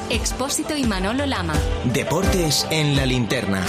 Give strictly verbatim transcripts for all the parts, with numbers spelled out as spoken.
Expósito y Manolo Lama. Deportes en la linterna.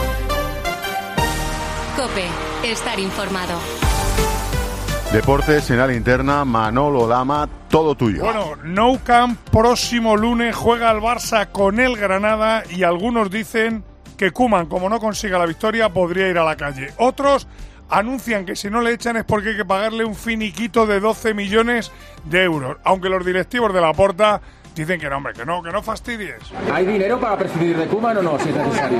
COPE. Estar informado. Deportes en la linterna, Manolo Lama, todo tuyo. Bueno, Nou Camp, próximo lunes juega el Barça con el Granada y algunos dicen que Koeman, como no consiga la victoria, podría ir a la calle. Otros anuncian que si no le echan es porque hay que pagarle un finiquito de doce millones de euros, aunque los directivos de Laporta dicen que no, hombre, que no, que no fastidies. ¿Hay dinero para prescindir de Koeman o no, si es necesario?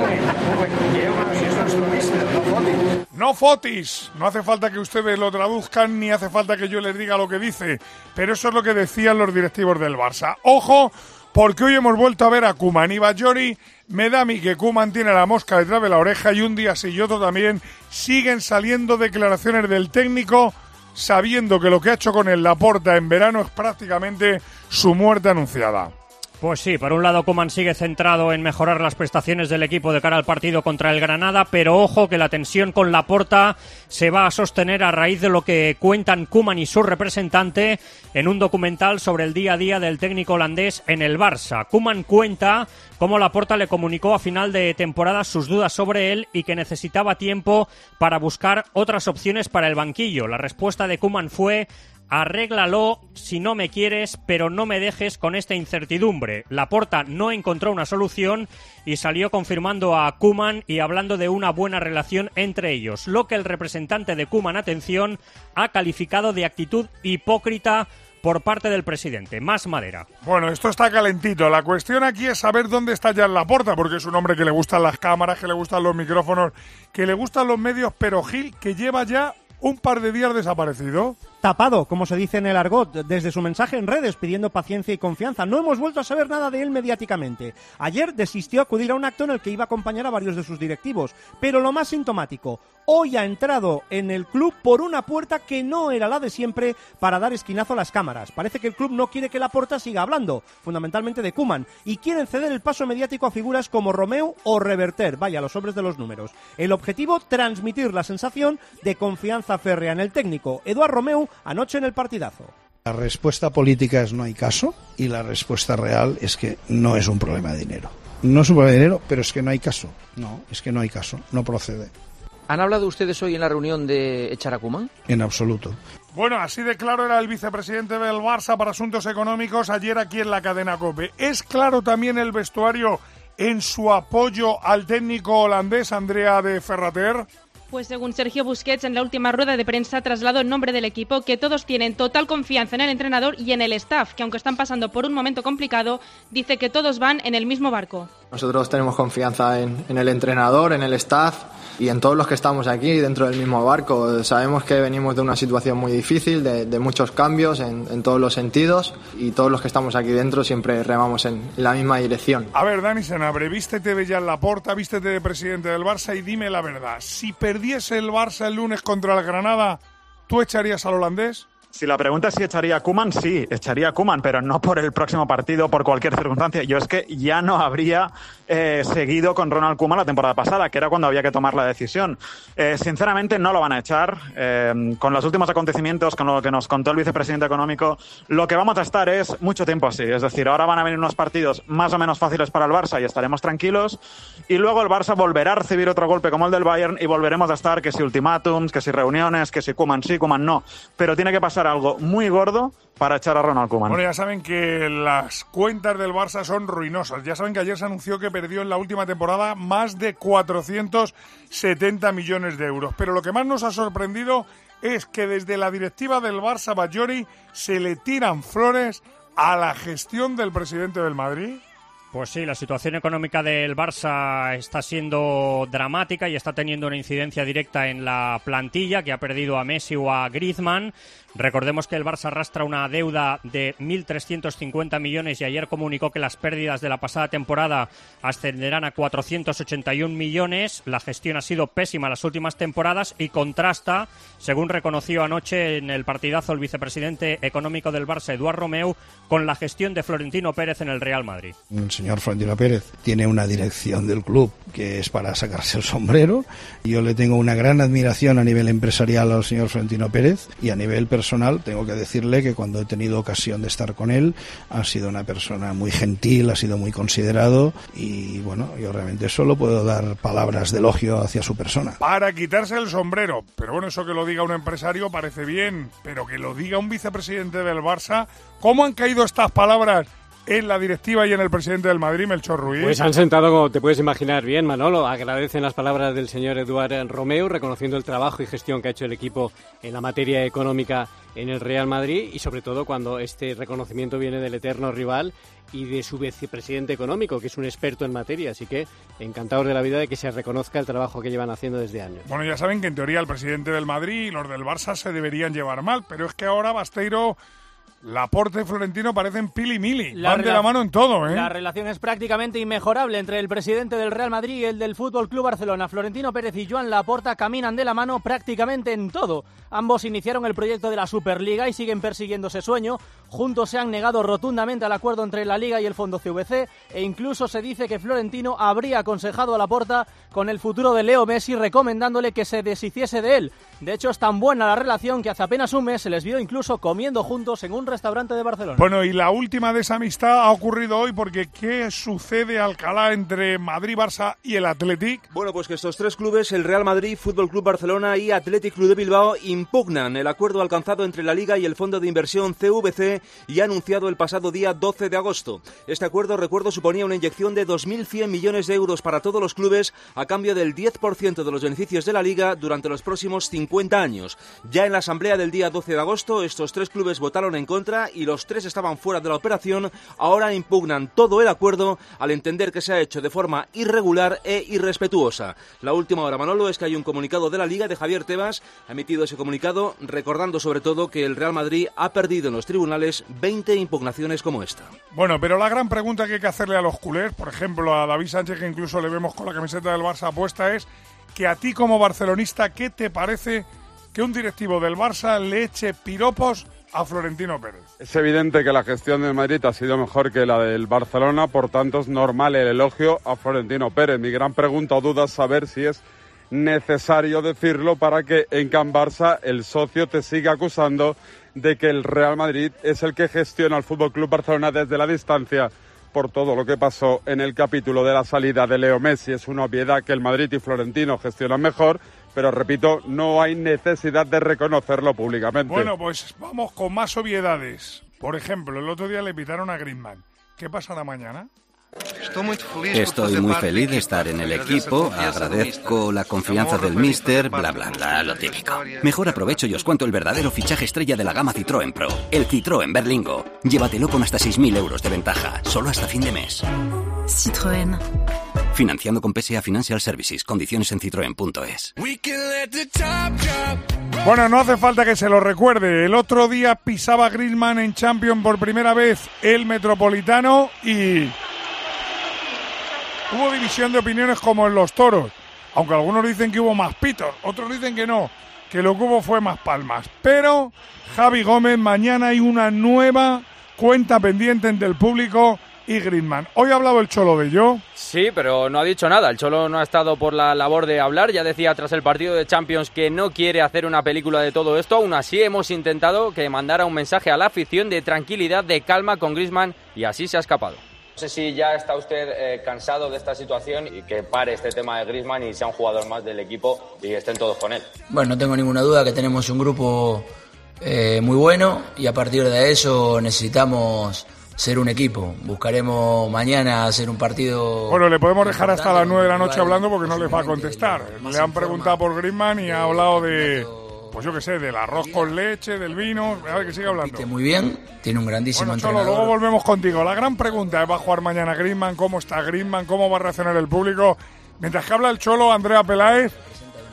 No fotis, no hace falta que ustedes lo traduzcan ni hace falta que yo les diga lo que dice, pero eso es lo que decían los directivos del Barça. Ojo, porque hoy hemos vuelto a ver a Koeman y Bajori. Me da a mí que Koeman tiene la mosca detrás de la oreja y un día sí y otro también siguen saliendo declaraciones del técnico sabiendo que lo que ha hecho con el Laporta en verano es prácticamente su muerte anunciada. Pues sí, por un lado Koeman sigue centrado en mejorar las prestaciones del equipo de cara al partido contra el Granada, pero ojo que la tensión con Laporta se va a sostener a raíz de lo que cuentan Koeman y su representante en un documental sobre el día a día del técnico holandés en el Barça. Koeman cuenta cómo Laporta le comunicó a final de temporada sus dudas sobre él y que necesitaba tiempo para buscar otras opciones para el banquillo. La respuesta de Koeman fue: arréglalo si no me quieres, pero no me dejes con esta incertidumbre. Laporta no encontró una solución y salió confirmando a Koeman y hablando de una buena relación entre ellos, lo que el representante de Koeman, atención, ha calificado de actitud hipócrita por parte del presidente. Más madera. Bueno, esto está calentito. La cuestión aquí es saber dónde está ya Laporta, porque es un hombre que le gustan las cámaras, que le gustan los micrófonos, que le gustan los medios, pero Gil, que lleva ya un par de días desaparecido. Tapado, como se dice en el argot, desde su mensaje en redes pidiendo paciencia y confianza. No hemos vuelto a saber nada de él mediáticamente. Ayer desistió a acudir a un acto en el que iba a acompañar a varios de sus directivos. Pero lo más sintomático, hoy ha entrado en el club por una puerta que no era la de siempre para dar esquinazo a las cámaras. Parece que el club no quiere que Laporta siga hablando, fundamentalmente de Koeman, y quieren ceder el paso mediático a figuras como Romeu o Reverter, vaya, los hombres de los números. El objetivo, transmitir la sensación de confianza férrea en el técnico. Eduard Romeu, anoche en el partidazo. La respuesta política es no hay caso y la respuesta real es que no es un problema de dinero. No es un problema de dinero, pero es que no hay caso. No, es que no hay caso, no procede. ¿Han hablado ustedes hoy en la reunión de echar a Koeman? En absoluto. Bueno, así de claro era el vicepresidente del Barça para asuntos económicos ayer aquí en la cadena COPE. Es claro también el vestuario en su apoyo al técnico holandés Andrea de Ferrater. Pues según Sergio Busquets, en la última rueda de prensa trasladó en nombre del equipo que todos tienen total confianza en el entrenador y en el staff, que aunque están pasando por un momento complicado, dice que todos van en el mismo barco. Nosotros tenemos confianza en, en el entrenador, en el staff y en todos los que estamos aquí dentro del mismo barco. Sabemos que venimos de una situación muy difícil, de, de muchos cambios en, en todos los sentidos, y todos los que estamos aquí dentro siempre remamos en la misma dirección. A ver, Dani Senabre, vístete de ya en Laporta, vístete de presidente del Barça y dime la verdad. Si perdiese el Barça el lunes contra el Granada, ¿tú echarías al holandés? Si la pregunta es si echaría a Koeman, sí, echaría a Koeman, pero no por el próximo partido, por cualquier circunstancia. Yo es que ya no habría eh, seguido con Ronald Koeman la temporada pasada, que era cuando había que tomar la decisión. Eh, sinceramente, no lo van a echar. Eh, con los últimos acontecimientos, con lo que nos contó el vicepresidente económico, lo que vamos a estar es mucho tiempo así. Es decir, ahora van a venir unos partidos más o menos fáciles para el Barça y estaremos tranquilos. Y luego el Barça volverá a recibir otro golpe como el del Bayern y volveremos a estar que si ultimátums, que si reuniones, que si Koeman sí, Koeman no. Pero tiene que pasar algo muy gordo para echar a Ronald Koeman. Bueno, ya saben que las cuentas del Barça son ruinosas. Ya saben que ayer se anunció que perdió en la última temporada más de cuatrocientos setenta millones de euros. Pero lo que más nos ha sorprendido es que desde la directiva del Barça, Bajori, se le tiran flores a la gestión del presidente del Madrid. Pues sí, la situación económica del Barça está siendo dramática y está teniendo una incidencia directa en la plantilla, que ha perdido a Messi o a Griezmann. Recordemos que el Barça arrastra una deuda de mil trescientos cincuenta millones y ayer comunicó que las pérdidas de la pasada temporada ascenderán a cuatrocientos ochenta y un millones. La gestión ha sido pésima las últimas temporadas y contrasta, según reconoció anoche en el partidazo el vicepresidente económico del Barça, Eduard Romeu, con la gestión de Florentino Pérez en el Real Madrid. Un señor Florentino Pérez tiene una dirección del club que es para sacarse el sombrero. Yo le tengo una gran admiración a nivel empresarial al señor Florentino Pérez, y a nivel personal tengo que decirle que cuando he tenido ocasión de estar con él ha sido una persona muy gentil, ha sido muy considerado, y bueno, yo realmente solo puedo dar palabras de elogio hacia su persona. Para quitarse el sombrero, pero bueno, eso que lo diga un empresario parece bien, pero que lo diga un vicepresidente del Barça, ¿cómo han caído estas palabras en la directiva y en el presidente del Madrid, Melchor Ruiz? Pues han sentado, como te puedes imaginar bien, Manolo. Agradecen las palabras del señor Eduard Romeu, reconociendo el trabajo y gestión que ha hecho el equipo en la materia económica en el Real Madrid, y sobre todo cuando este reconocimiento viene del eterno rival y de su vicepresidente económico, que es un experto en materia. Así que encantados de la vida de que se reconozca el trabajo que llevan haciendo desde años. Bueno, ya saben que en teoría el presidente del Madrid y los del Barça se deberían llevar mal, pero es que ahora Basteiro, Laporte y Florentino parecen pili mili, la van de la mano en todo, ¿eh? La relación es prácticamente inmejorable entre el presidente del Real Madrid y el del Fútbol Club Barcelona. Florentino Pérez y Joan Laporta caminan de la mano prácticamente en todo. Ambos iniciaron el proyecto de la Superliga y siguen persiguiendo ese sueño. Juntos se han negado rotundamente al acuerdo entre la Liga y el Fondo C V C, e incluso se dice que Florentino habría aconsejado a Laporta con el futuro de Leo Messi, recomendándole que se deshiciese de él. De hecho, es tan buena la relación que hace apenas un mes se les vio incluso comiendo juntos en un restaurante de Barcelona. Bueno, y la última de esa amistad ha ocurrido hoy, porque ¿qué sucede, Alcalá, entre Madrid, Barça y el Athletic? Bueno, pues que estos tres clubes, el Real Madrid, Fútbol Club Barcelona y Athletic Club de Bilbao, impugnan el acuerdo alcanzado entre la Liga y el Fondo de Inversión C V C y anunciado el pasado día doce de agosto. Este acuerdo, recuerdo, suponía una inyección de dos mil cien millones de euros para todos los clubes a cambio del diez por ciento de los beneficios de la Liga durante los próximos cincuenta años. Ya en la asamblea del día doce de agosto, estos tres clubes votaron en contra y los tres estaban fuera de la operación. Ahora impugnan todo el acuerdo al entender que se ha hecho de forma irregular e irrespetuosa. La última hora, Manolo, es que hay un comunicado de la Liga de Javier Tebas. Ha emitido ese comunicado recordando sobre todo que el Real Madrid ha perdido en los tribunales veinte impugnaciones como esta. Bueno, pero la gran pregunta que hay que hacerle a los culés, por ejemplo a David Sánchez, que incluso le vemos con la camiseta del Barça puesta, es que a ti como barcelonista, ¿qué te parece que un directivo del Barça le eche piropos a Florentino Pérez? Es evidente que la gestión del Madrid ha sido mejor que la del Barcelona, por tanto es normal el elogio a Florentino Pérez. Mi gran pregunta o duda es saber si es necesario decirlo para que en Can Barça el socio te siga acusando de que el Real Madrid es el que gestiona el F C Barcelona desde la distancia por todo lo que pasó en el capítulo de la salida de Leo Messi. Es una obviedad que el Madrid y Florentino gestionan mejor, pero repito, no hay necesidad de reconocerlo públicamente. Bueno, pues vamos con más obviedades. Por ejemplo, el otro día le pitaron a Griezmann. ¿Qué pasará mañana? Estoy muy feliz de estar en el equipo, agradezco la confianza del míster, bla bla bla, lo típico. Mejor aprovecho y os cuento el verdadero fichaje estrella de la gama Citroën Pro, el Citroën Berlingo. Llévatelo con hasta seis mil euros de ventaja, solo hasta fin de mes. Citroën. Financiando con P S A Financial Services, condiciones en citroen punto es. Bueno, no hace falta que se lo recuerde. El otro día pisaba Griezmann en Champions por primera vez el Metropolitano y hubo división de opiniones como en los toros, aunque algunos dicen que hubo más pitos, otros dicen que no, que lo que hubo fue más palmas. Pero, Javi Gómez, mañana hay una nueva cuenta pendiente entre el público y Griezmann. Hoy ha hablado el Cholo de ello. Sí, pero no ha dicho nada. El Cholo no ha estado por la labor de hablar. Ya decía tras el partido de Champions que no quiere hacer una película de todo esto. Aún así hemos intentado que mandara un mensaje a la afición de tranquilidad, de calma con Griezmann, y así se ha escapado. No sé si ya está usted eh, cansado de esta situación y que pare este tema de Griezmann y sea un jugador más del equipo y estén todos con él. Bueno, no tengo ninguna duda que tenemos un grupo eh, muy bueno y a partir de eso necesitamos ser un equipo. Buscaremos mañana hacer un partido... Bueno, le podemos dejar hasta las nueve de la noche hablando porque no les va a contestar. Le han preguntado por Griezmann y ha hablado de... pues yo qué sé, del arroz con leche, del vino, a ver que siga hablando. Muy bien, tiene un grandísimo bueno, Cholo, entrenador. luego volvemos contigo. La gran pregunta es, ¿va a jugar mañana Griezmann? ¿Cómo está Griezmann? ¿Cómo va a reaccionar el público? Mientras que habla el Cholo, Andrea Peláez,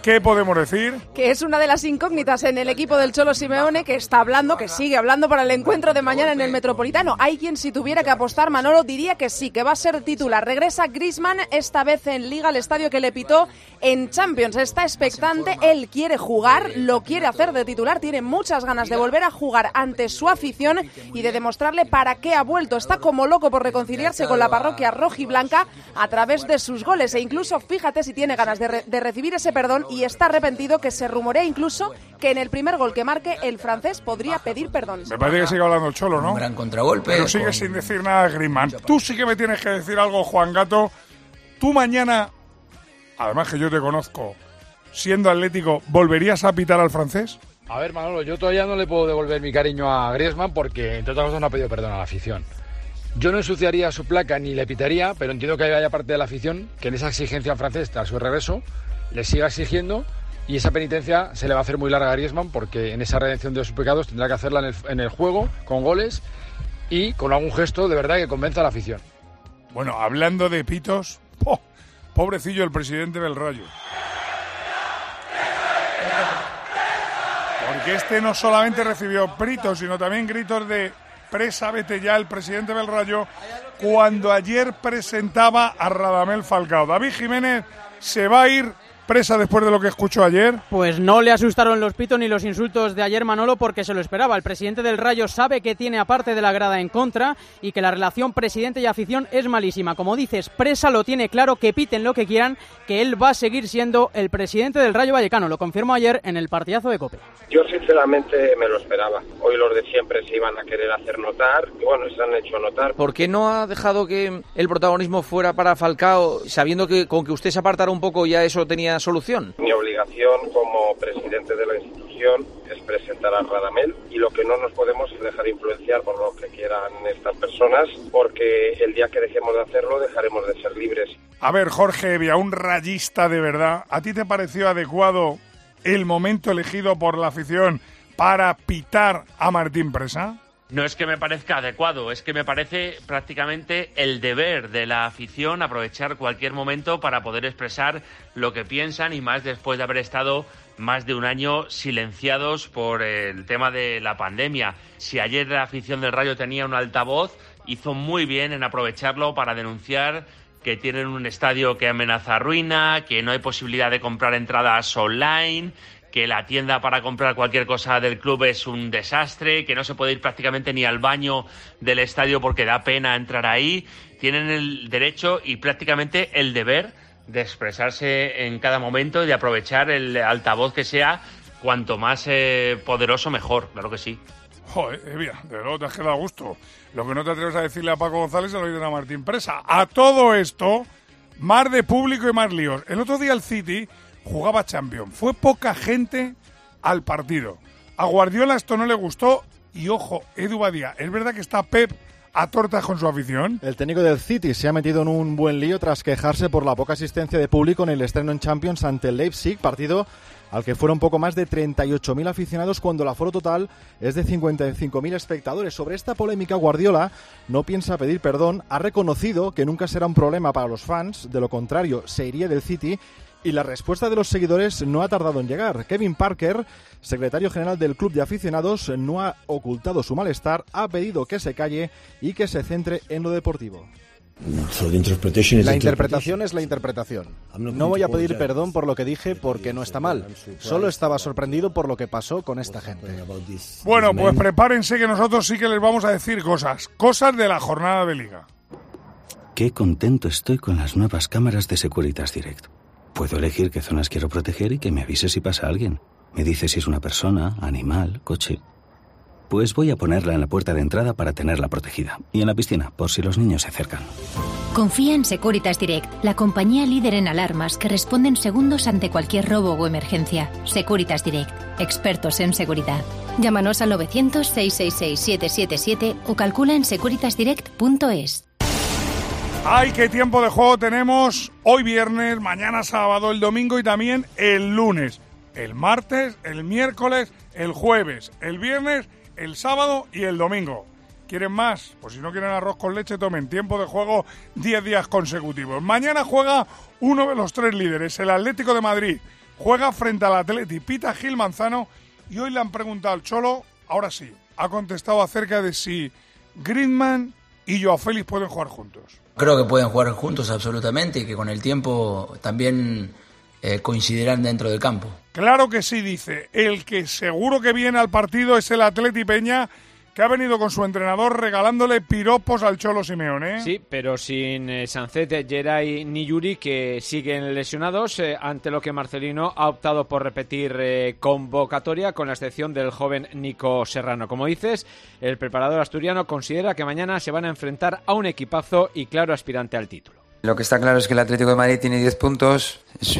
¿Qué podemos decir? Que es una de las incógnitas en el equipo del Cholo Simeone, que está hablando, que sigue hablando para el encuentro de mañana en el Metropolitano. Hay quien, si tuviera que apostar, Manolo, diría que sí, que va a ser titular. Regresa Griezmann, esta vez en Liga, al estadio que le pitó en Champions. Está expectante, él quiere jugar, lo quiere hacer de titular, tiene muchas ganas de volver a jugar ante su afición y de demostrarle para qué ha vuelto. Está como loco por reconciliarse con la parroquia rojiblanca a través de sus goles e incluso, fíjate si tiene ganas de, re- de recibir ese perdón, y está arrepentido, que se rumorea incluso que en el primer gol que marque el francés podría pedir perdón. Me parece que sigue hablando el Cholo, ¿no? Un gran contragolpe. Pero sigue con... sin decir nada Griezmann. Tú sí que me tienes que decir algo, Juan Gato. Tú mañana, además que yo te conozco, siendo atlético, ¿volverías a pitar al francés? A ver, Manolo, yo todavía no le puedo devolver mi cariño a Griezmann porque, entre otras cosas, no ha pedido perdón a la afición. Yo no ensuciaría su placa ni le pitaría, pero entiendo que haya parte de la afición que en esa exigencia al francés, a su regreso, le siga exigiendo, y esa penitencia se le va a hacer muy larga a Griezmann porque en esa redención de sus pecados tendrá que hacerla en el, en el juego, con goles y con algún gesto de verdad que convenza a la afición. Bueno, hablando de pitos, ¡oh! Pobrecillo el presidente del Rayo. Porque este no solamente recibió gritos, sino también gritos de presa, vete ya, el presidente del Rayo, cuando ayer presentaba a Radamel Falcao. David Jiménez se va a ir presa después de lo que escuchó ayer. Pues no le asustaron los pitos ni los insultos de ayer, Manolo, porque se lo esperaba. El presidente del Rayo sabe que tiene a parte de la grada en contra y que la relación presidente y afición es malísima. Como dices, presa lo tiene claro, que piten lo que quieran, que él va a seguir siendo el presidente del Rayo Vallecano. Lo confirmó ayer en el partidazo de COPE. Yo sinceramente me lo esperaba. Hoy los de siempre se iban a querer hacer notar y bueno, se han hecho notar. ¿Por qué no ha dejado que el protagonismo fuera para Falcao, sabiendo que con que usted se apartara un poco ya eso tenía solución? Mi obligación como presidente de la institución es presentar a Radamel y lo que no nos podemos es dejar influenciar por lo que quieran estas personas, porque el día que dejemos de hacerlo dejaremos de ser libres. A ver, Jorge Evia, un rayista de verdad, ¿a ti te pareció adecuado el momento elegido por la afición para pitar a Martín Presa? No es que me parezca adecuado, es que me parece prácticamente el deber de la afición aprovechar cualquier momento para poder expresar lo que piensan, y más después de haber estado más de un año silenciados por el tema de la pandemia. Si ayer la afición del Rayo tenía un altavoz, hizo muy bien en aprovecharlo para denunciar que tienen un estadio que amenaza ruina, que no hay posibilidad de comprar entradas online, que la tienda para comprar cualquier cosa del club es un desastre, que no se puede ir prácticamente ni al baño del estadio porque da pena entrar ahí. Tienen el derecho y prácticamente el deber de expresarse en cada momento y de aprovechar el altavoz que sea, cuanto más eh, poderoso mejor, claro que sí. Joder, Evia, de verdad te has quedado a gusto. Lo que no te atreves a decirle a Paco González se lo dicen a Martín Presa. A todo esto, más de público y más líos. El otro día el City jugaba Champions. Fue poca gente al partido. A Guardiola esto no le gustó. Y ojo, Edu Badía, ¿es verdad que está Pep a tortas con su afición? El técnico del City se ha metido en un buen lío tras quejarse por la poca asistencia de público en el estreno en Champions ante el Leipzig, partido al que fueron poco más de treinta y ocho mil aficionados cuando el aforo total es de cincuenta y cinco mil espectadores. Sobre esta polémica, Guardiola no piensa pedir perdón, ha reconocido que nunca será un problema para los fans, de lo contrario se iría del City, y la respuesta de los seguidores no ha tardado en llegar. Kevin Parker, secretario general del club de aficionados, no ha ocultado su malestar, ha pedido que se calle y que se centre en lo deportivo. La interpretación es la interpretación. No voy a pedir perdón por lo que dije porque no está mal. Solo estaba sorprendido por lo que pasó con esta gente. Bueno, pues prepárense que nosotros sí que les vamos a decir cosas. Cosas de la jornada de Liga. Qué contento estoy con las nuevas cámaras de Securitas Direct. Puedo elegir qué zonas quiero proteger y que me avise si pasa alguien. Me dice si es una persona, animal, coche. Pues voy a ponerla en la puerta de entrada para tenerla protegida. Y en la piscina, por si los niños se acercan. Confía en Securitas Direct, la compañía líder en alarmas que responde en segundos ante cualquier robo o emergencia. Securitas Direct, expertos en seguridad. Llámanos al novecientos, seiscientos sesenta y seis, setecientos setenta y siete o calcula en securitas direct punto es. ¡Ay, qué tiempo de juego tenemos! Hoy viernes, mañana sábado, el domingo y también el lunes. El martes, el miércoles, el jueves, el viernes, el sábado y el domingo. ¿Quieren más? Pues si no quieren arroz con leche, tomen tiempo de juego diez días consecutivos. Mañana juega uno de los tres líderes, el Atlético de Madrid. juega frente al Atleti, pita Gil Manzano, y hoy le han preguntado al Cholo, ahora sí, ha contestado acerca de si Griezmann y Joao Félix pueden jugar juntos. Creo que pueden jugar juntos absolutamente y que con el tiempo también eh, coincidirán dentro del campo. Claro que sí, dice. El que seguro que viene al partido es el Atleti Peña, que ha venido con su entrenador regalándole piropos al Cholo Simeone. Sí, pero sin eh, Sancet, Geray ni Yuri, que siguen lesionados, eh, ante lo que Marcelino ha optado por repetir eh, convocatoria, con la excepción del joven Nico Serrano. Como dices, el preparador asturiano considera que mañana se van a enfrentar a un equipazo y claro aspirante al título. Lo que está claro es que el Atlético de Madrid tiene diez puntos, es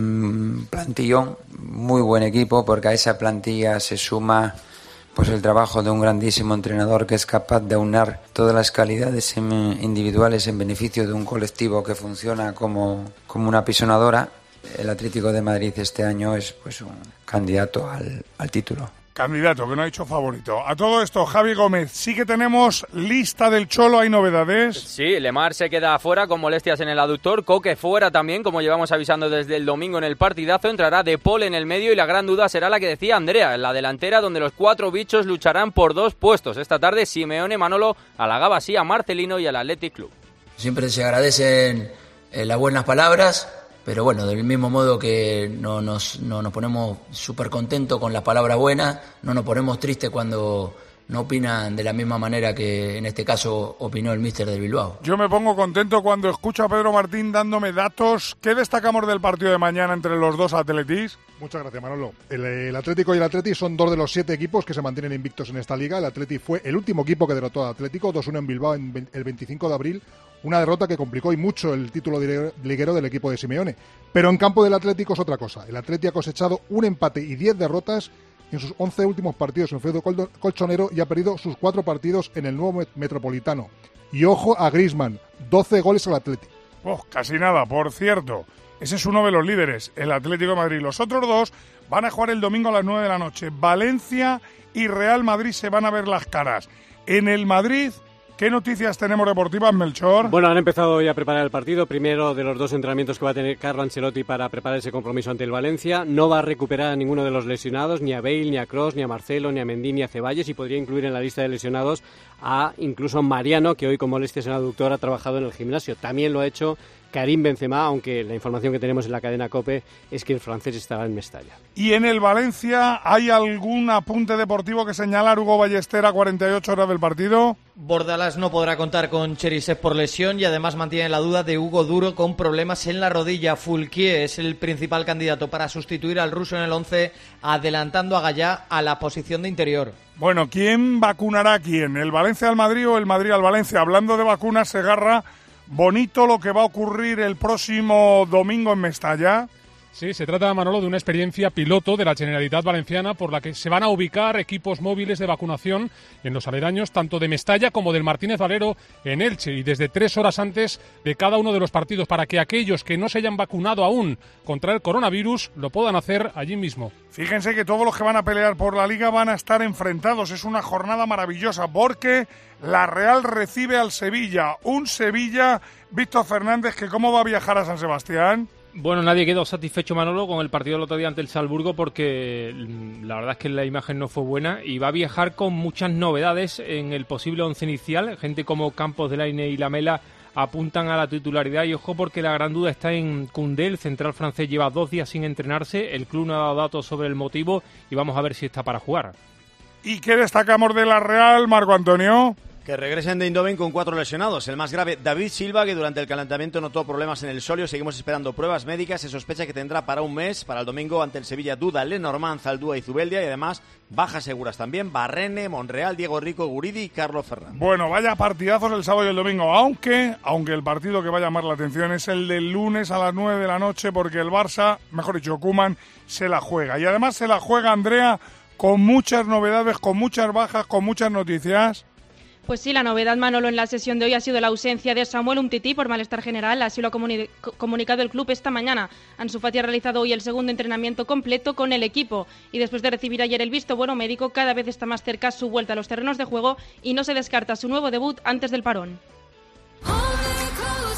un plantillón, muy buen equipo, porque a esa plantilla se suma pues el trabajo de un grandísimo entrenador que es capaz de aunar todas las calidades individuales en beneficio de un colectivo que funciona como, como una pisonadora. El Atlético de Madrid este año es pues un candidato al, al título. Candidato, que no ha dicho favorito. A todo esto, Javi Gómez, sí que tenemos lista del Cholo, ¿hay novedades? Sí, Lemar se queda fuera con molestias en el aductor, Coque fuera también, como llevamos avisando desde el domingo en el partidazo, entrará De Paul en el medio y la gran duda será la que decía Andrea, en la delantera, donde los cuatro bichos lucharán por dos puestos. Esta tarde Simeone Manolo halagaba así a Marcelino y al Athletic Club. Siempre se agradecen eh, las buenas palabras, pero bueno, del mismo modo que no nos, no nos ponemos súper contentos con las palabras buenas, no nos ponemos tristes cuando no opinan de la misma manera que en este caso opinó el míster del Bilbao. Yo me pongo contento cuando escucho a Pedro Martín dándome datos. ¿Qué destacamos del partido de mañana entre los dos Atletis? Muchas gracias, Manolo. El, el Atlético y el Atleti son dos de los siete equipos que se mantienen invictos en esta liga. El Atleti fue el último equipo que derrotó al Atlético, dos uno en Bilbao en el veinticinco de abril. Una derrota que complicó y mucho el título liguero del equipo de Simeone. Pero en campo del Atlético es otra cosa. El Atleti ha cosechado un empate y diez derrotas en sus once últimos partidos en feudo colchonero y ha perdido sus cuatro partidos en el nuevo Metropolitano. Y ojo a Griezmann, doce goles al Atleti. Oh, casi nada, por cierto. Ese es uno de los líderes, el Atlético de Madrid. Los otros dos van a jugar el domingo a las nueve de la noche. Valencia y Real Madrid se van a ver las caras. En el Madrid, ¿qué noticias tenemos deportivas, Melchor? Bueno, han empezado ya a preparar el partido. Primero de los dos entrenamientos que va a tener Carlo Ancelotti para preparar ese compromiso ante el Valencia. No va a recuperar a ninguno de los lesionados, ni a Bale, ni a Kroos, ni a Marcelo, ni a Mendy, ni a Ceballos, y podría incluir en la lista de lesionados a incluso Mariano, que hoy con molestias en el aductor ha trabajado en el gimnasio. También lo ha hecho Karim Benzema, aunque la información que tenemos en la cadena COPE es que el francés estará en Mestalla. ¿Y en el Valencia hay algún apunte deportivo que señalar Hugo Ballester a cuarenta y ocho horas del partido? Bordalás no podrá contar con Cherisev por lesión y además mantiene la duda de Hugo Duro con problemas en la rodilla. Fulquier es el principal candidato para sustituir al ruso en el once, adelantando a Gallá a la posición de interior. Bueno, ¿quién vacunará a quién? ¿El Valencia al Madrid o el Madrid al Valencia? Hablando de vacunas, Segarra, bonito lo que va a ocurrir el próximo domingo en Mestalla. Sí, se trata, Manolo, de una experiencia piloto de la Generalitat Valenciana por la que se van a ubicar equipos móviles de vacunación en los aledaños tanto de Mestalla como del Martínez Valero en Elche, y desde tres horas antes de cada uno de los partidos, para que aquellos que no se hayan vacunado aún contra el coronavirus lo puedan hacer allí mismo. Fíjense que todos los que van a pelear por la Liga van a estar enfrentados. Es una jornada maravillosa porque la Real recibe al Sevilla. Un Sevilla, Víctor Fernández, que ¿cómo va a viajar a San Sebastián? Bueno, nadie quedó satisfecho, Manolo, con el partido del otro día ante el Salzburgo, porque la verdad es que la imagen no fue buena, y va a viajar con muchas novedades en el posible once inicial. Gente como Campos, Delaine y Lamela apuntan a la titularidad, y ojo porque la gran duda está en Koundé. El central francés lleva dos días sin entrenarse, el club no ha dado datos sobre el motivo y vamos a ver si está para jugar. ¿Y qué destacamos de la Real, Marco Antonio? Que regresen de Eindhoven con cuatro lesionados. El más grave, David Silva, que durante el calentamiento notó problemas en el sóleo. Seguimos esperando pruebas médicas. Se sospecha que tendrá para un mes. Para el domingo ante el Sevilla duda Lenormand, Zaldúa y Zubeldia. Y además bajas seguras también: Barrene, Monreal, Diego Rico, Guridi y Carlos Fernández. Bueno, vaya partidazos el sábado y el domingo. Aunque, aunque el partido que va a llamar la atención es el del lunes a las nueve de la noche, porque el Barça, mejor dicho, Koeman, se la juega. Y además se la juega, Andrea, con muchas novedades, con muchas bajas, con muchas noticias. Pues sí, la novedad, Manolo, en la sesión de hoy ha sido la ausencia de Samuel Umtiti por malestar general. Así lo ha comuni- comunicado el club esta mañana. Ansu Fati ha realizado hoy el segundo entrenamiento completo con el equipo. Y después de recibir ayer el visto bueno médico, cada vez está más cerca su vuelta a los terrenos de juego y no se descarta su nuevo debut antes del parón.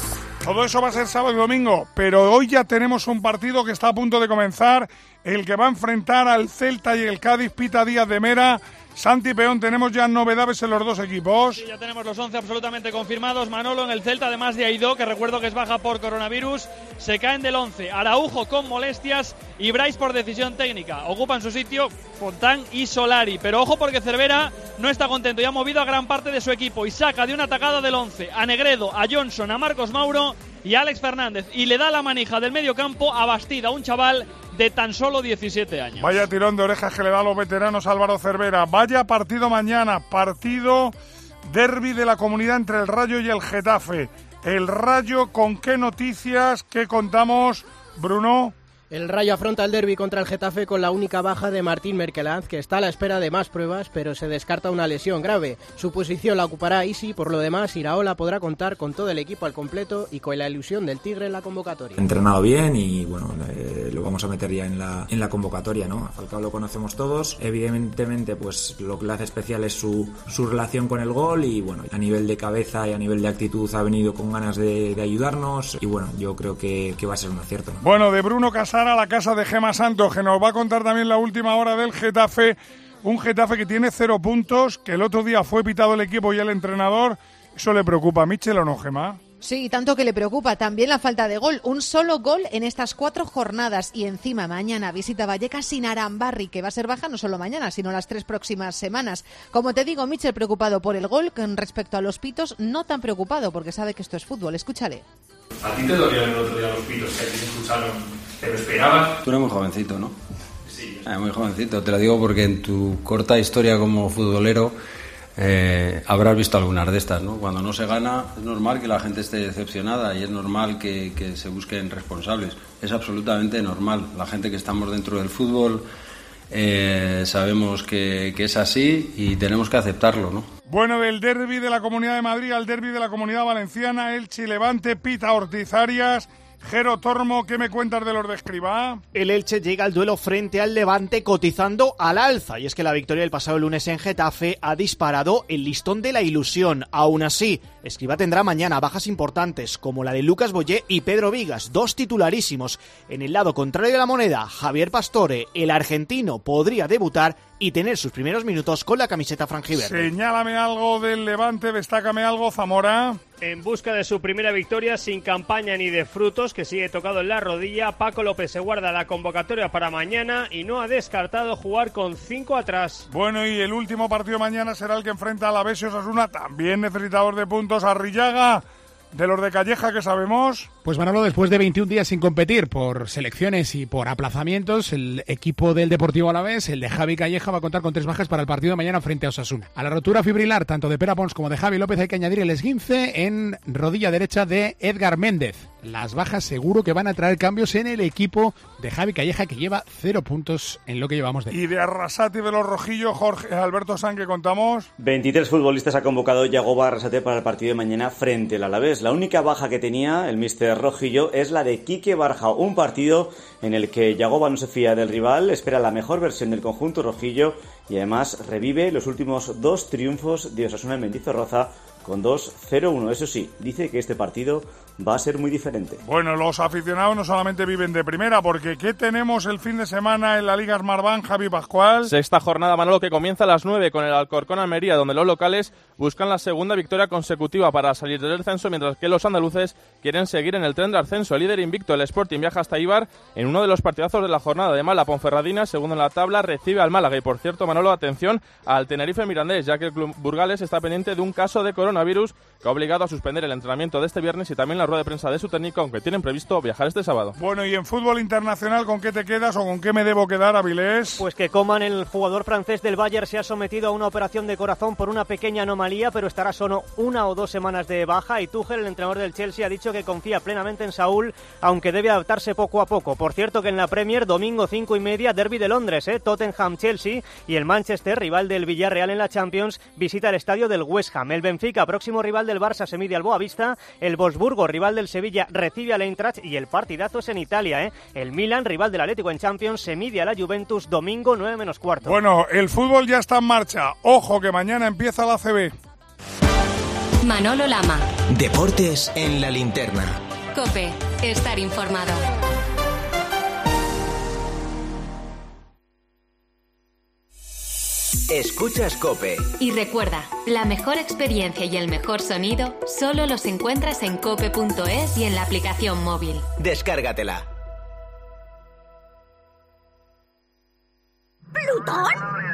Todo eso va a ser sábado y domingo, pero hoy ya tenemos un partido que está a punto de comenzar, el que va a enfrentar al Celta y el Cádiz, Pita Díaz de Mera. Santi Peón, tenemos ya novedades en los dos equipos. Sí, ya tenemos los once absolutamente confirmados. Manolo en el Celta, además de Aidó, que recuerdo que es baja por coronavirus, se caen del once. Araujo con molestias y Brais por decisión técnica. Ocupan su sitio Fontán y Solari. Pero ojo porque Cervera no está contento y ha movido a gran parte de su equipo y saca de una atacada del once a Negredo, a Johnson, a Marcos Mauro y a Alex Fernández. Y le da la manija del medio campo a Bastida, un chaval de tan solo diecisiete años. Vaya tirón de orejas que le da a los veteranos Álvaro Cervera. Vaya partido mañana, partido derbi de la Comunidad entre el Rayo y el Getafe. El Rayo, ¿con qué noticias? ¿Qué contamos, Bruno? El Rayo afronta el derbi contra el Getafe con la única baja de Martín Merkelanz, que está a la espera de más pruebas, pero se descarta una lesión grave. Su posición la ocupará Isi, por lo demás Iraola podrá contar con todo el equipo al completo y con la ilusión del Tigre en la convocatoria. Entrenado bien y bueno, eh, lo vamos a meter ya en la, en la convocatoria, ¿no? A Falcao lo conocemos todos, evidentemente pues lo que le hace especial es su, su relación con el gol y bueno, a nivel de cabeza y a nivel de actitud ha venido con ganas de, de ayudarnos y bueno, yo creo que, que va a ser un acierto, ¿no? Bueno, de Bruno Casar a la casa de Gema Santos, que nos va a contar también la última hora del Getafe, un Getafe que tiene cero puntos, que el otro día fue pitado el equipo y el entrenador. ¿Eso le preocupa a Michel o no, Gema? Sí, tanto que le preocupa. También la falta de gol. Un solo gol en estas cuatro jornadas. Y encima mañana visita Vallecas sin Arambarri, que va a ser baja no solo mañana, sino las tres próximas semanas. Como te digo, Michel preocupado por el gol, con respecto a los pitos, no tan preocupado, porque sabe que esto es fútbol. Escúchale. ¿A ti te dolieron el otro día los pitos que te escucharon? ¿Te lo esperabas? Tú eres muy jovencito, ¿no? Sí. Eh, muy jovencito. Te lo digo porque en tu corta historia como futbolero eh, habrás visto algunas de estas, ¿no? Cuando no se gana es normal que la gente esté decepcionada y es normal que, que se busquen responsables. Es absolutamente normal. La gente que estamos dentro del fútbol eh, sabemos que, que es así y tenemos que aceptarlo, ¿no? Bueno, del derbi de la Comunidad de Madrid al derbi de la Comunidad Valenciana, Elche y Levante, Pita Ortiz Arias. Jero Tormo, ¿qué me cuentas de los de Escribá? El Elche llega al duelo frente al Levante cotizando al alza, y es que la victoria del pasado lunes en Getafe ha disparado el listón de la ilusión. Aún así, Escribá tendrá mañana bajas importantes como la de Lucas Boyé y Pedro Vigas, dos titularísimos. En el lado contrario de la moneda, Javier Pastore, el argentino, podría debutar y tener sus primeros minutos con la camiseta franjiverde. Señálame algo del Levante, destácame algo, Zamora. En busca de su primera victoria sin campaña ni de frutos, que sigue tocado en la rodilla, Paco López se guarda la convocatoria para mañana y no ha descartado jugar con cinco atrás. Bueno, y el último partido mañana será el que enfrenta a Alavés y Osasuna, también necesitador de puntos, Arrillaga. De los de Calleja, ¿qué sabemos? Pues Manolo, después de veintiún días sin competir por selecciones y por aplazamientos, el equipo del Deportivo Alavés, el de Javi Calleja, va a contar con tres bajas para el partido de mañana frente a Osasuna. A la rotura fibrilar, tanto de Pera Pons como de Javi López, hay que añadir el esguince en rodilla derecha de Edgar Méndez. Las bajas seguro que van a traer cambios en el equipo de Javi Calleja, que lleva cero puntos en lo que llevamos de. Y de Arrasate de los Rojillos, Jorge Alberto San, ¿qué contamos? veintitrés futbolistas ha convocado Yagoba Arrasate para el partido de mañana frente al Alavés. La única baja que tenía el míster Rojillo es la de Quique Barjao, un partido en el que Yagoba no se fía del rival, espera la mejor versión del conjunto rojillo y además revive los últimos dos triunfos de Osasuna en Mendizorroza con dos cero uno. Eso sí, dice que este partido va a ser muy diferente. Bueno, los aficionados no solamente viven de primera, porque ¿qué tenemos el fin de semana en la Liga Smartbank, Javi Pascual? Sexta jornada, Manolo, que comienza a las nueve con el Alcorcón Almería, donde los locales buscan la segunda victoria consecutiva para salir del descenso, mientras que los andaluces quieren seguir en el tren de ascenso. El líder invicto, el Sporting, viaja hasta Eibar en uno de los partidazos de la jornada. Además, la Ponferradina, segundo en la tabla, recibe al Málaga. Y por cierto, Manolo, atención al Tenerife Mirandés, ya que el club burgalés está pendiente de un caso de coronavirus que ha obligado a suspender el entrenamiento de este viernes y también la rueda de prensa de su técnico, aunque tienen previsto viajar este sábado. Bueno, y en fútbol internacional, ¿con qué te quedas o con qué me debo quedar, Avilés? Pues que Coman, el jugador francés del Bayern, se ha sometido a una operación de corazón por una pequeña anomalía, pero estará solo una o dos semanas de baja, y Tuchel, el entrenador del Chelsea, ha dicho que confía plenamente en Saúl, aunque debe adaptarse poco a poco. Por cierto, que en la Premier, domingo cinco y media, derbi de Londres, ¿eh? Tottenham-Chelsea, y el Manchester, rival del Villarreal en la Champions, visita el estadio del West Ham. El Benfica, próximo rival del Barça, se mide al Boavista. El Wolfsburgo, rival del Sevilla, recibe al Eintracht, y el partidazo es en Italia, ¿eh? El Milan, rival del Atlético en Champions, se mide a la Juventus, domingo nueve menos cuarto. Bueno, el fútbol ya está en marcha. Ojo que mañana empieza la A C B. Manolo Lama. Deportes en la linterna. COPE. Estar informado. Escuchas COPE. Y recuerda, la mejor experiencia y el mejor sonido solo los encuentras en cope punto es y en la aplicación móvil. Descárgatela. ¿Plutón?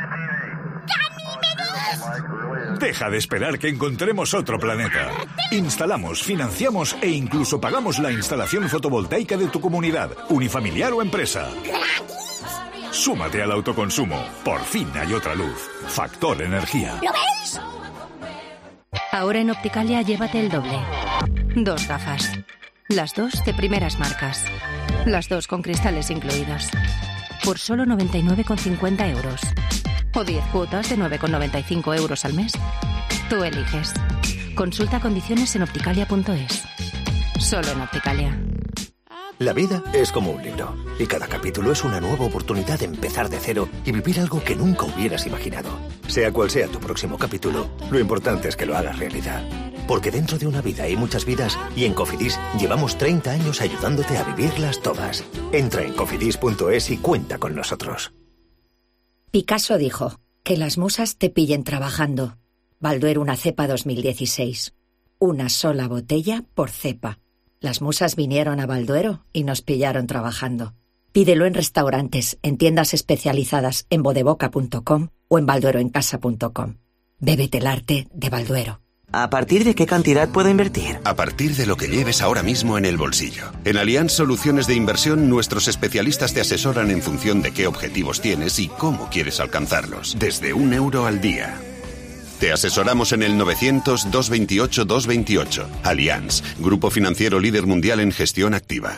Deja de esperar que encontremos otro planeta. Instalamos, financiamos e incluso pagamos la instalación fotovoltaica de tu comunidad, unifamiliar o empresa. Súmate al autoconsumo. Por fin hay otra luz. Factor Energía. ¿Lo ves? Ahora en Opticalia llévate el doble. Dos gafas. Las dos de primeras marcas. Las dos con cristales incluidos. Por solo noventa y nueve con cincuenta euros. O diez cuotas de nueve con noventa y cinco euros al mes. Tú eliges. Consulta condiciones en opticalia punto es. Solo en Opticalia. La vida es como un libro, y cada capítulo es una nueva oportunidad de empezar de cero y vivir algo que nunca hubieras imaginado. Sea cual sea tu próximo capítulo, lo importante es que lo hagas realidad. Porque dentro de una vida hay muchas vidas, y en Cofidis llevamos treinta años ayudándote a vivirlas todas. Entra en cofidis punto es y cuenta con nosotros. Picasso dijo, que las musas te pillen trabajando. Balduero una cepa dos mil dieciséis. Una sola botella por cepa. Las musas vinieron a Balduero y nos pillaron trabajando. Pídelo en restaurantes, en tiendas especializadas en bodeboca punto com o en baldueroencasa punto com. Bébete el arte de Balduero. ¿A partir de qué cantidad puedo invertir? A partir de lo que lleves ahora mismo en el bolsillo. En Allianz Soluciones de Inversión, nuestros especialistas te asesoran en función de qué objetivos tienes y cómo quieres alcanzarlos. Desde un euro al día. Te asesoramos en el novecientos, doscientos veintiocho, doscientos veintiocho. Allianz, grupo financiero líder mundial en gestión activa.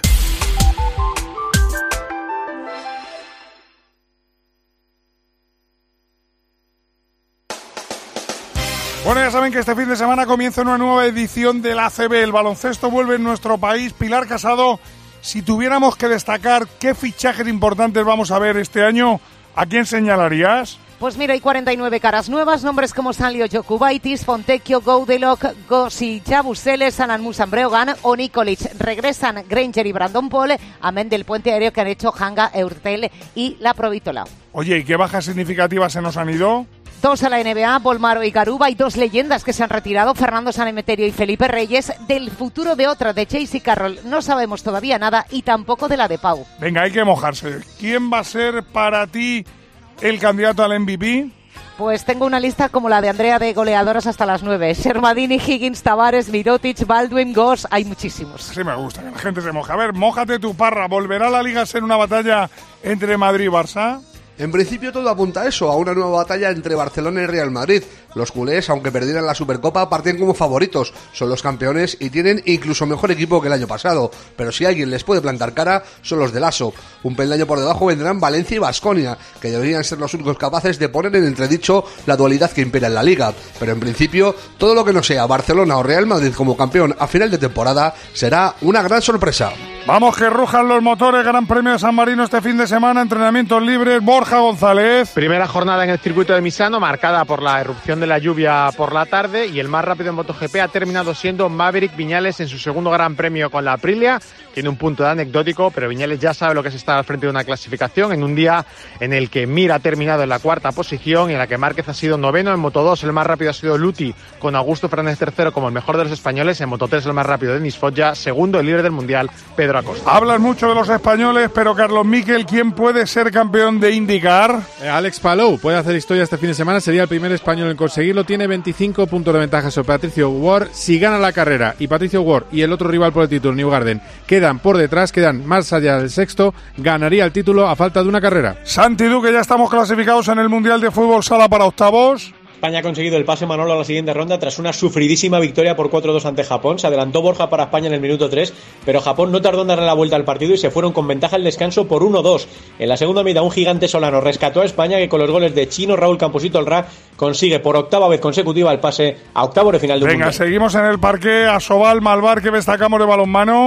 Bueno, ya saben que este fin de semana comienza una nueva edición del A C B. El baloncesto vuelve en nuestro país. Pilar Casado, si tuviéramos que destacar qué fichajes importantes vamos a ver este año, ¿a quién señalarías? Pues mira, hay cuarenta y nueve caras nuevas, nombres como Sanlio Jokubaitis, Fontecchio, Goudelok, Gossi, Jabuseles, Sanan Musan Breogan o Nikolic. Regresan Granger y Brandon Paul, amén del puente aéreo que han hecho Hanga, Eurtel y la Provítola. Oye, ¿y qué bajas significativas se nos han ido? Dos a la N B A, Bolmaro y Garuba, y dos leyendas que se han retirado, Fernando Sanemeterio y Felipe Reyes. Del futuro de otra, de Chase y Carroll, no sabemos todavía nada, y tampoco de la de Pau. Venga, hay que mojarse. ¿Quién va a ser para ti el candidato al M V P? Pues tengo una lista como la de Andrea de goleadoras hasta las nueve. Shermadini, Higgins, Tavares, Mirotic, Baldwin, Goss, hay muchísimos. Sí me gusta, que la gente se moja. A ver, mójate tu parra. ¿Volverá la Liga a ser una batalla entre Madrid y Barça? En principio todo apunta a eso, a una nueva batalla entre Barcelona y Real Madrid. Los culés, aunque perdieran la Supercopa, parten como favoritos, son los campeones y tienen incluso mejor equipo que el año pasado. Pero si alguien les puede plantar cara, son los de Lasso. Un peldaño por debajo vendrán Valencia y Baskonia, que deberían ser los únicos capaces de poner en entredicho la dualidad que impera en la Liga. Pero en principio, todo lo que no sea Barcelona o Real Madrid como campeón a final de temporada será una gran sorpresa. Vamos que rujan los motores, Gran Premio de San Marino este fin de semana, entrenamientos libres, Borja González. Primera jornada en el circuito de Misano, marcada por la erupción de la lluvia por la tarde, y el más rápido en MotoGP ha terminado siendo Maverick Viñales en su segundo Gran Premio con la Aprilia. Tiene un punto de anecdótico, pero Viñales ya sabe lo que es estar al frente de una clasificación en un día en el que Mir ha terminado en la cuarta posición y en la que Márquez ha sido noveno. En Moto dos el más rápido ha sido Luti, con Augusto Fernández tercero como el mejor de los españoles. En Moto tres el más rápido Denis Foggia, segundo el líder del mundial Pedro Acosta. Hablas mucho de los españoles, pero Carlos Miquel, ¿quién puede ser campeón de IndyCar? Eh, Alex Palou puede hacer historia este fin de semana, sería el primer español en conseguirlo. Tiene veinticinco puntos de ventaja sobre Patricio Ward. Si gana la carrera y Patricio Ward y el otro rival por el título, Newgarden, quedan por detrás, quedan más allá del sexto, ganaría el título a falta de una carrera. Santi Duque, ya estamos clasificados en el Mundial de Fútbol Sala para octavos. España ha conseguido el pase, Manolo, a la siguiente ronda tras una sufridísima victoria por cuatro dos ante Japón. Se adelantó Borja para España en el minuto tres, pero Japón no tardó en darle la vuelta al partido y se fueron con ventaja al descanso por uno dos. En la segunda mitad, un gigante solano rescató a España, que con los goles de Chino, Raúl Campos y Tolrá consigue por octava vez consecutiva el pase a octavos de final de un Venga, mundial. Seguimos en el parque. Asobal, Malvar, ¿qué destacamos de balonmano?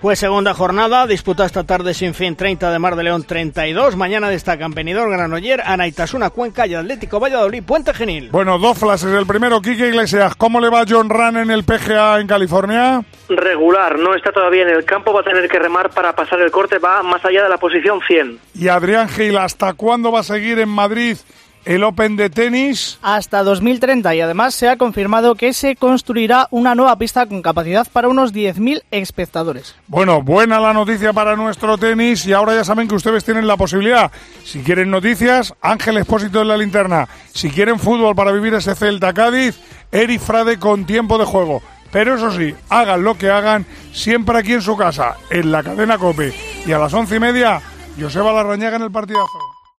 Pues segunda jornada, disputa esta tarde sin fin, treinta de Mar de León treinta y dos. Mañana destacan Benidorm, Granoller, Anaitasuna, Cuenca y Atlético Valladolid, Puente Genil. Bueno, dos flashes. El primero, Quique Iglesias. ¿Cómo le va a John Ram en el P G A en California? Regular, no está todavía en el campo, va a tener que remar para pasar el corte, va más allá de la posición cien. Y Adrián Gil, ¿hasta cuándo va a seguir en Madrid el Open de tenis? Hasta dos mil treinta, y además se ha confirmado que se construirá una nueva pista con capacidad para unos diez mil espectadores. Bueno, buena la noticia para nuestro tenis, y ahora ya saben que ustedes tienen la posibilidad. Si quieren noticias, Ángel Expósito en la linterna. Si quieren fútbol para vivir ese Celta Cádiz, Eric Frade con tiempo de juego. Pero eso sí, hagan lo que hagan, siempre aquí en su casa, en la cadena COPE. Y a las once y media, Joseba Larrañaga en el partidazo.